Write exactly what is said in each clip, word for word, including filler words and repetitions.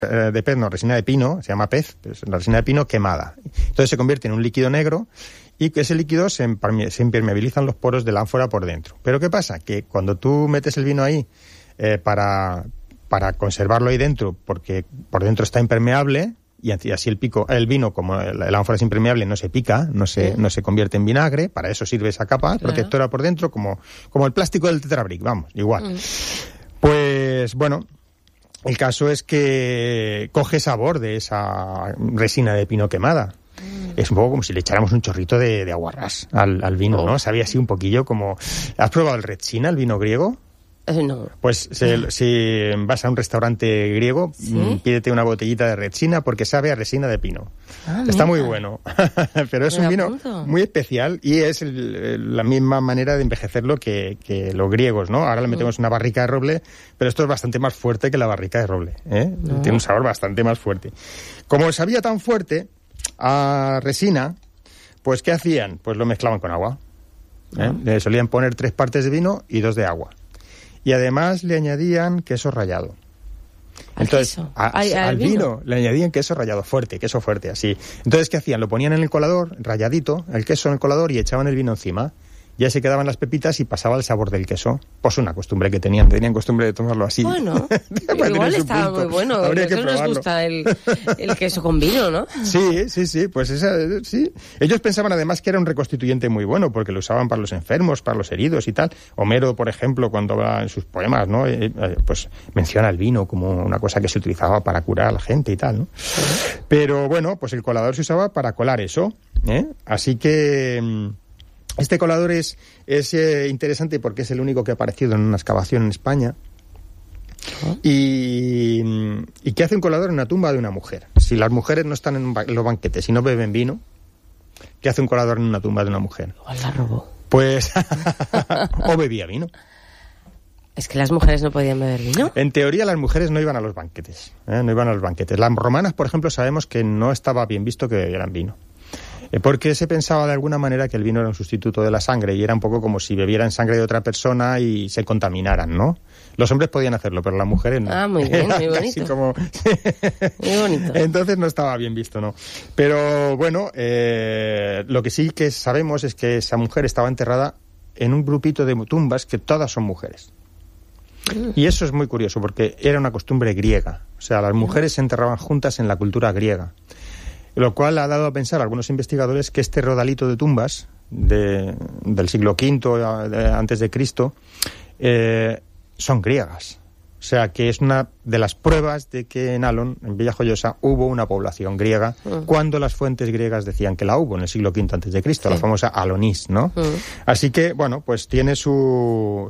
eh, de pez, no, resina de pino, se llama pez, pues la resina de pino quemada. Entonces se convierte en un líquido negro y que ese líquido se, imperme- se impermeabilizan los poros de la ánfora por dentro. Pero ¿qué pasa? Que cuando tú metes el vino ahí eh, para, para conservarlo ahí dentro, porque por dentro está impermeable, y así el pico, el vino, como la ánfora es impermeable, no se pica, no se, no se convierte en vinagre, para eso sirve esa capa claro. protectora por dentro, como, como el plástico del Tetrabric, vamos, igual. Mm. Pues, bueno, el caso es que coge sabor de esa resina de pino quemada. Mm. Es un poco como si le echáramos un chorrito de, de aguarrás al, al vino, oh. ¿no? Sabía así un poquillo como... ¿Has probado el Retsina, el vino griego? No. Pues se, si vas a un restaurante griego, ¿sí? Pídete una botellita de resina porque sabe a resina de pino. Ah, está mira. Muy bueno. Pero es Me un vino apunto. Muy especial y es el, la misma manera de envejecerlo que, que los griegos, ¿no? Ahora le metemos mm. una barrica de roble, pero esto es bastante más fuerte que la barrica de roble, ¿eh? No. Tiene un sabor bastante más fuerte. Como sabía tan fuerte a resina, pues ¿qué hacían? Pues lo mezclaban con agua. ¿eh? Ah. Le solían poner tres partes de vino y dos de agua. Y además le añadían queso rallado. ¿Al Entonces, queso? A, ¿Al, al vino? vino le añadían queso rallado fuerte, queso fuerte, así. Entonces, ¿qué hacían? Lo ponían en el colador, ralladito, el queso en el colador y echaban el vino encima. Ya se quedaban las pepitas y pasaba el sabor del queso. Pues una costumbre que tenían, tenían costumbre de tomarlo así. Bueno, igual estaba muy bueno. Habría que nos gusta el, el queso con vino, ¿no? Sí, sí, sí, pues esa, sí. Ellos pensaban además que era un reconstituyente muy bueno, porque lo usaban para los enfermos, para los heridos y tal. Homero, por ejemplo, cuando va en sus poemas, ¿no? Eh, eh, pues menciona el vino como una cosa que se utilizaba para curar a la gente y tal, ¿no? Sí. Pero bueno, pues el colador se usaba para colar eso, ¿eh? Así que... Este colador es, es eh, interesante porque es el único que ha aparecido en una excavación en España. ¿Oh? Y, y ¿qué hace un colador en una tumba de una mujer? Si las mujeres no están en, ba- en los banquetes y no beben vino, ¿qué hace un colador en una tumba de una mujer? Igual la robó. Pues... o bebía vino. ¿Es que las mujeres no podían beber vino? En teoría las mujeres no iban a los banquetes, ¿eh? No iban a los banquetes. Las romanas, por ejemplo, sabemos que no estaba bien visto que bebieran vino. Porque se pensaba de alguna manera que el vino era un sustituto de la sangre y era un poco como si bebieran sangre de otra persona y se contaminaran, ¿no? Los hombres podían hacerlo, pero las mujeres no. Ah, muy bien, muy bonito. Como... muy bonito. Entonces no estaba bien visto, ¿no? Pero bueno, eh, lo que sí que sabemos es que esa mujer estaba enterrada en un grupito de tumbas que todas son mujeres. Mm. Y eso es muy curioso porque era una costumbre griega. O sea, las mujeres mm. se enterraban juntas en la cultura griega. Lo cual ha dado a pensar a algunos investigadores que este rodalito de tumbas de, del siglo quinto de, antes de Cristo eh, son griegas. O sea, que es una de las pruebas de que en Alon, en Villajoyosa, hubo una población griega uh-huh. cuando las fuentes griegas decían que la hubo en el siglo quinto antes de Cristo, sí. La famosa Alonis, ¿no? Uh-huh. Así que, bueno, pues tiene su,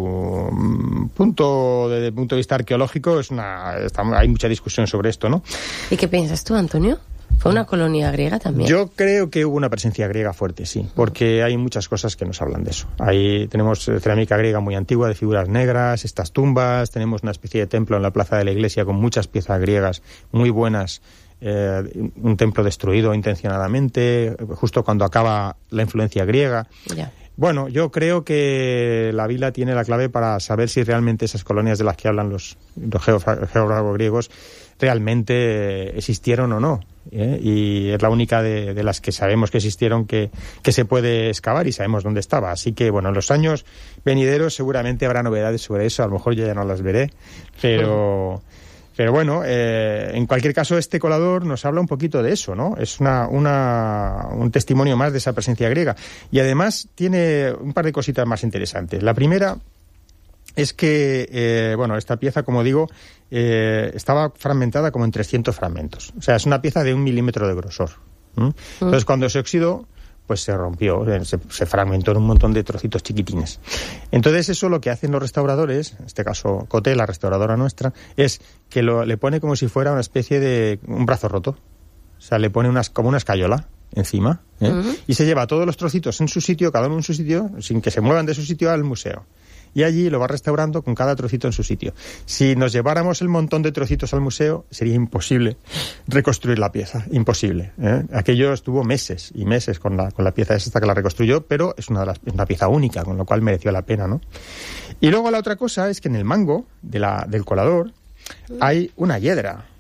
su punto, desde el punto de vista arqueológico, es una, está, hay mucha discusión sobre esto, ¿no? ¿Y qué piensas tú, Antonio? ¿Fue una colonia griega también? Yo creo que hubo una presencia griega fuerte, sí, porque hay muchas cosas que nos hablan de eso. Ahí tenemos cerámica griega muy antigua de figuras negras, estas tumbas, tenemos una especie de templo en la plaza de la iglesia con muchas piezas griegas muy buenas, eh, un templo destruido intencionadamente, justo cuando acaba la influencia griega. Ya. Bueno, yo creo que la Biblia tiene la clave para saber si realmente esas colonias de las que hablan los, los geógrafos griegos realmente existieron o no. ¿eh? Y es la única de, de las que sabemos que existieron que, que se puede excavar y sabemos dónde estaba. Así que, bueno, en los años venideros seguramente habrá novedades sobre eso. A lo mejor yo ya no las veré, pero... Pero bueno, eh, en cualquier caso, este colador nos habla un poquito de eso, ¿no? Es una, una, un testimonio más de esa presencia griega. Y además tiene un par de cositas más interesantes. La primera es que, eh, bueno, esta pieza, como digo, eh, estaba fragmentada como en trescientos fragmentos. O sea, es una pieza de un milímetro de grosor. ¿Mm? Entonces, cuando se oxidó, pues se rompió, se, se fragmentó en un montón de trocitos chiquitines. Entonces eso lo que hacen los restauradores, en este caso Coté, la restauradora nuestra, es que lo, le pone como si fuera una especie de un brazo roto. O sea, le pone unas, como una escayola encima, ¿eh? Uh-huh. Y se lleva todos los trocitos en su sitio, cada uno en su sitio, sin que se muevan de su sitio al museo. Y allí lo va restaurando con cada trocito en su sitio. Si nos lleváramos el montón de trocitos al museo, sería imposible reconstruir la pieza, imposible. ¿eh? Aquello estuvo meses y meses con la, con la pieza esa hasta que la reconstruyó, pero es una, de las, es una pieza única, con lo cual mereció la pena, ¿no? Y luego la otra cosa es que en el mango de la, del colador hay una hiedra.